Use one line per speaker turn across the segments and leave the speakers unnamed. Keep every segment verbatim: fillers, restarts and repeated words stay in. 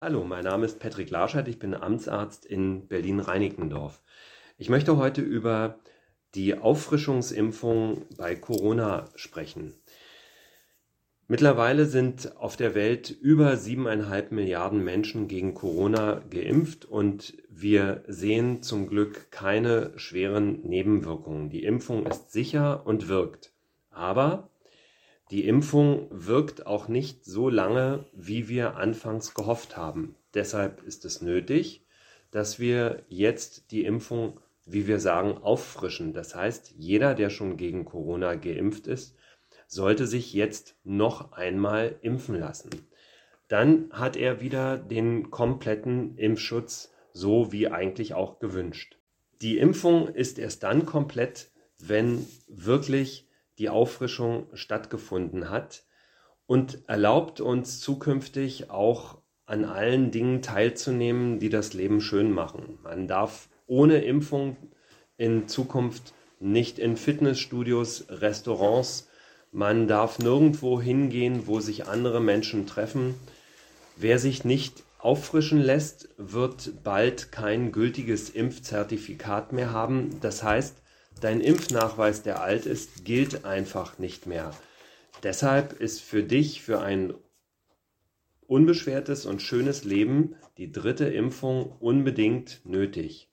Hallo, mein Name ist Patrick Larscheid, ich bin Amtsarzt in Berlin-Reinickendorf. Ich möchte heute über die Auffrischungsimpfung bei Corona sprechen. Mittlerweile sind auf der Welt über siebeneinhalb Milliarden Menschen gegen Corona geimpft und wir sehen zum Glück keine schweren Nebenwirkungen. Die Impfung ist sicher und wirkt. Aber die Impfung wirkt auch nicht so lange, wie wir anfangs gehofft haben. Deshalb ist es nötig, dass wir jetzt die Impfung, wie wir sagen, auffrischen. Das heißt, jeder, der schon gegen Corona geimpft ist, sollte sich jetzt noch einmal impfen lassen. Dann hat er wieder den kompletten Impfschutz, so wie eigentlich auch gewünscht. Die Impfung ist erst dann komplett, wenn wirklich die Auffrischung stattgefunden hat und erlaubt uns zukünftig auch an allen Dingen teilzunehmen, die das Leben schön machen. Man darf ohne Impfung in Zukunft nicht in Fitnessstudios, Restaurants, man darf nirgendwo hingehen, wo sich andere Menschen treffen. Wer sich nicht auffrischen lässt, wird bald kein gültiges Impfzertifikat mehr haben. Das heißt, dein Impfnachweis, der alt ist, gilt einfach nicht mehr. Deshalb ist für dich, für ein unbeschwertes und schönes Leben, die dritte Impfung unbedingt nötig.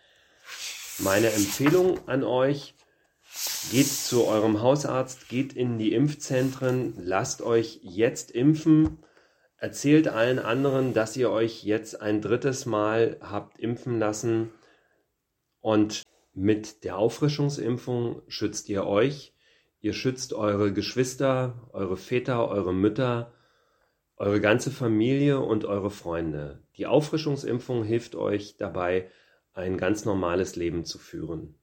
Meine Empfehlung an euch: Geht zu eurem Hausarzt, geht in die Impfzentren, lasst euch jetzt impfen, erzählt allen anderen, dass ihr euch jetzt ein drittes Mal habt impfen lassen, und mit der Auffrischungsimpfung schützt ihr euch, ihr schützt eure Geschwister, eure Väter, eure Mütter, eure ganze Familie und eure Freunde. Die Auffrischungsimpfung hilft euch dabei, ein ganz normales Leben zu führen.